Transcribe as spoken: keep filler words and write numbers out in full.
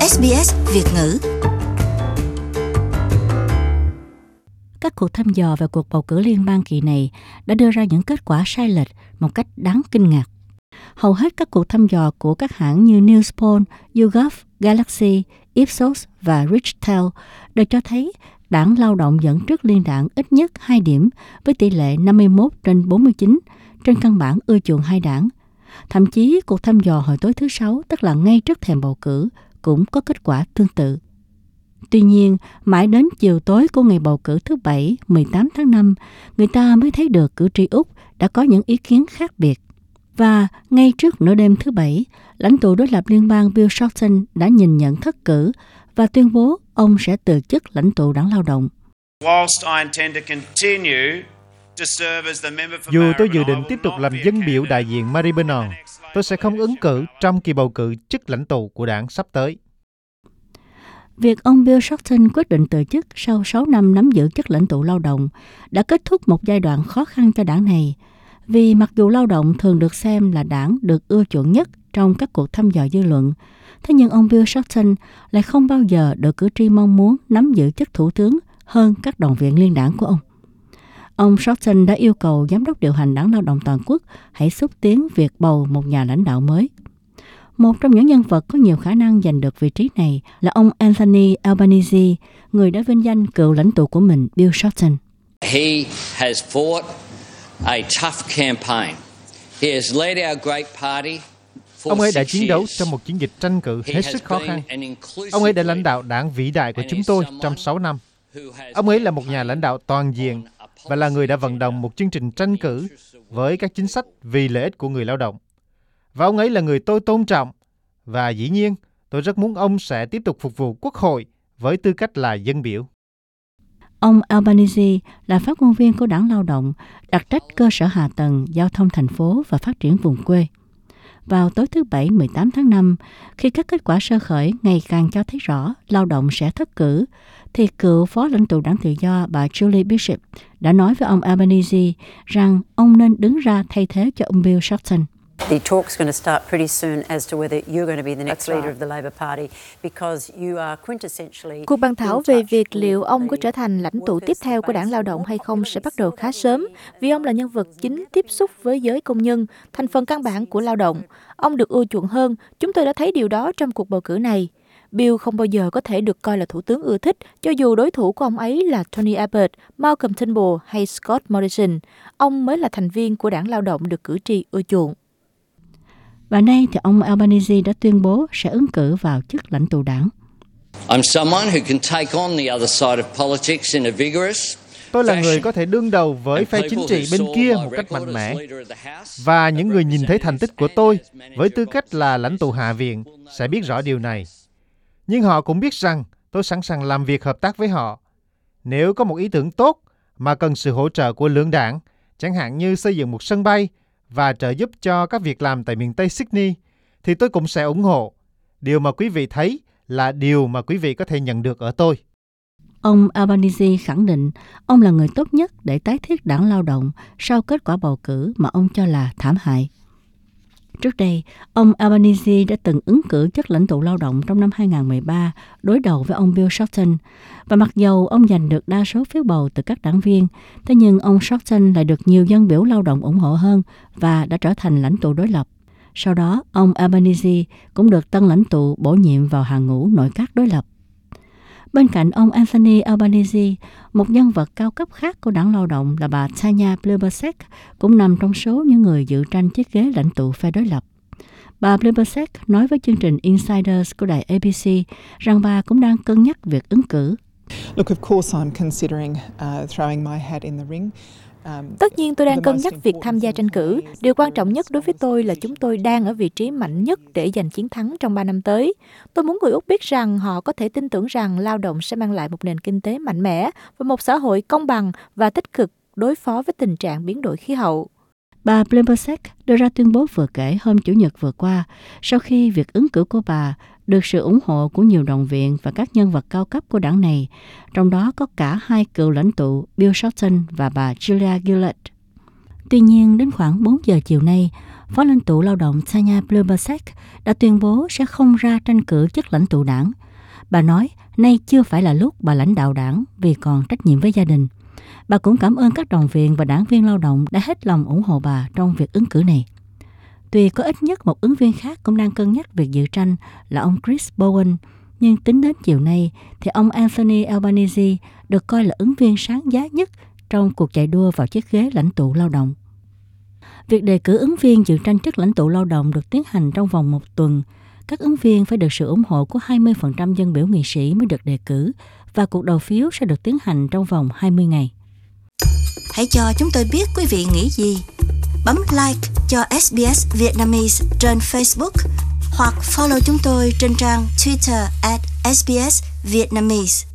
ét bê ét Việt ngữ. Các cuộc thăm dò về cuộc bầu cử liên bang kỳ này đã đưa ra những kết quả sai lệch một cách đáng kinh ngạc. Hầu hết các cuộc thăm dò của các hãng như Newspoll, YouGov, Galaxy, Ipsos và Richtel đều cho thấy đảng Lao động dẫn trước Liên đảng ít nhất hai điểm với tỷ lệ năm mươi mốt trên bốn mươi chín, trên căn bản ưa chuộng hai đảng. Thậm chí cuộc thăm dò hồi tối thứ Sáu, tức là ngay trước thềm bầu cử, cũng có kết quả tương tự. Tuy nhiên, mãi đến chiều tối của ngày bầu cử thứ Bảy, mười tám tháng năm, người ta mới thấy được cử tri Úc đã có những ý kiến khác biệt. Và ngay trước nửa đêm thứ Bảy, lãnh tụ đối lập liên bang Bill Shorten đã nhìn nhận thất cử và tuyên bố ông sẽ từ chức lãnh tụ đảng Lao động. Dù tôi dự định tiếp tục làm dân biểu đại diện Maribyrnong, tôi sẽ không ứng cử trong kỳ bầu cử chức lãnh tụ của đảng sắp tới. Việc ông Bill Shorten quyết định từ chức sau sáu năm nắm giữ chức lãnh tụ Lao động đã kết thúc một giai đoạn khó khăn cho đảng này, vì mặc dù Lao động thường được xem là đảng được ưa chuộng nhất trong các cuộc thăm dò dư luận, thế nhưng ông Bill Shorten lại không bao giờ được cử tri mong muốn nắm giữ chức thủ tướng hơn các đồng viện liên đảng của ông. Ông Shorten đã yêu cầu giám đốc điều hành đảng Lao động toàn quốc hãy xúc tiến việc bầu một nhà lãnh đạo mới. Một trong những nhân vật có nhiều khả năng giành được vị trí này là ông Anthony Albanese, người đã vinh danh cựu lãnh tụ của mình Bill Shorten. He has fought a tough campaign. He has led our great party. Ông ấy đã chiến đấu trong một chiến dịch tranh cử hết sức khó khăn. Ông ấy đã lãnh đạo đảng vĩ đại của chúng tôi trong sáu năm. Ông ấy là một nhà lãnh đạo toàn diện và là người đã vận động một chương trình tranh cử với các chính sách vì lợi ích của người lao động. Và ông ấy là người tôi tôn trọng. Và dĩ nhiên, tôi rất muốn ông sẽ tiếp tục phục vụ Quốc hội với tư cách là dân biểu. Ông Albanese là phát ngôn viên của đảng Lao động, đặc trách cơ sở hạ tầng, giao thông thành phố và phát triển vùng quê. Vào tối thứ Bảy mười tám tháng năm, khi các kết quả sơ khởi ngày càng cho thấy rõ Lao động sẽ thất cử, thì cựu phó lãnh tụ đảng Tự do bà Julie Bishop đã nói với ông Albanese rằng ông nên đứng ra thay thế cho ông Bill Shorten. The talk's going to start pretty soon as to whether you're going to be the next leader of the Labour Party because you are quintessentially. Cuộc bàn thảo về việc liệu ông có trở thành lãnh tụ tiếp theo của đảng Lao động hay không sẽ bắt đầu khá sớm, vì ông là nhân vật chính tiếp xúc với giới công nhân, thành phần căn bản của lao động. Ông được ưa chuộng hơn, chúng tôi đã thấy điều đó trong cuộc bầu cử này. Bill không bao giờ có thể được coi là thủ tướng ưa thích, cho dù đối thủ của ông ấy là Tony Abbott, Malcolm Turnbull hay Scott Morrison. Ông mới là thành viên của đảng Lao động được cử tri ưa chuộng. Và nay thì ông Albanese đã tuyên bố sẽ ứng cử vào chức lãnh tụ đảng. I'm someone who can take on the other side of politics in a vigorous. Tôi là người có thể đương đầu với phe chính trị bên kia một cách mạnh mẽ. Và những người nhìn thấy thành tích của tôi với tư cách là lãnh tụ Hạ viện sẽ biết rõ điều này. Nhưng họ cũng biết rằng tôi sẵn sàng làm việc hợp tác với họ. Nếu có một ý tưởng tốt mà cần sự hỗ trợ của lưỡng đảng, chẳng hạn như xây dựng một sân bay và trợ giúp cho các việc làm tại miền Tây Sydney, thì tôi cũng sẽ ủng hộ. Điều mà quý vị thấy là điều mà quý vị có thể nhận được ở tôi. Ông Albanese khẳng định ông là người tốt nhất để tái thiết đảng Lao động sau kết quả bầu cử mà ông cho là thảm hại. Trước đây, ông Albanese đã từng ứng cử chức lãnh tụ Lao động trong năm hai không một ba đối đầu với ông Bill Shorten. Và mặc dầu ông giành được đa số phiếu bầu từ các đảng viên, thế nhưng ông Shorten lại được nhiều dân biểu lao động ủng hộ hơn và đã trở thành lãnh tụ đối lập. Sau đó, ông Albanese cũng được tân lãnh tụ bổ nhiệm vào hàng ngũ nội các đối lập. Bên cạnh ông Anthony Albanese, một nhân vật cao cấp khác của đảng Lao động là bà Tanya Plibersek cũng nằm trong số những người dự tranh chiếc ghế lãnh tụ phe đối lập. Bà Plibersek nói với chương trình Insiders của đài A B C rằng bà cũng đang cân nhắc việc ứng cử. Look, of course I'm considering uh, throwing my hat in the ring. Tất nhiên tôi đang cân nhắc việc tham gia tranh cử. Điều quan trọng nhất đối với tôi là chúng tôi đang ở vị trí mạnh nhất để giành chiến thắng trong ba năm tới. Tôi muốn người Úc biết rằng họ có thể tin tưởng rằng lao động sẽ mang lại một nền kinh tế mạnh mẽ và một xã hội công bằng và tích cực đối phó với tình trạng biến đổi khí hậu. Bà Plibersek đưa ra tuyên bố vừa kể hôm Chủ nhật vừa qua sau khi việc ứng cử của bà được sự ủng hộ của nhiều đồng viện và các nhân vật cao cấp của đảng này, trong đó có cả hai cựu lãnh tụ Bill Shorten và bà Julia Gillard. Tuy nhiên, đến khoảng bốn giờ chiều nay, Phó lãnh tụ lao động Tanya Plibersek đã tuyên bố sẽ không ra tranh cử chức lãnh tụ đảng. Bà nói, nay chưa phải là lúc bà lãnh đạo đảng vì còn trách nhiệm với gia đình. Bà cũng cảm ơn các đồng viên và đảng viên lao động đã hết lòng ủng hộ bà trong việc ứng cử này. Tuy có ít nhất một ứng viên khác cũng đang cân nhắc việc dự tranh là ông Chris Bowen, nhưng tính đến chiều nay thì ông Anthony Albanese được coi là ứng viên sáng giá nhất trong cuộc chạy đua vào chiếc ghế lãnh tụ lao động. Việc đề cử ứng viên dự tranh chức lãnh tụ lao động được tiến hành trong vòng một tuần. Các ứng viên phải được sự ủng hộ của hai mươi phần trăm dân biểu nghị sĩ mới được đề cử và cuộc đầu phiếu sẽ được tiến hành trong vòng hai mươi ngày. Hãy cho chúng tôi biết quý vị nghĩ gì. Bấm like cho ét bê ét Vietnamese trên Facebook hoặc follow chúng tôi trên trang Twitter at ét bê ét Vietnamese.